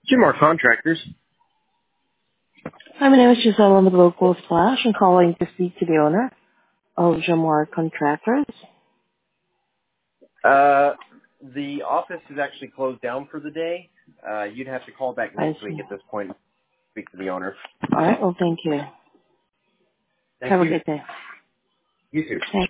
Jamar Contractors. Hi, my name is Giselle. I'm with Local Splash. I'm calling to speak to the owner of Jamar Contractors. The office is actually closed down for the day. You'd have to call back I next week see. at this point and speak to the owner. All right. Well, thank you. Thank Have a you. good day. You too. Thank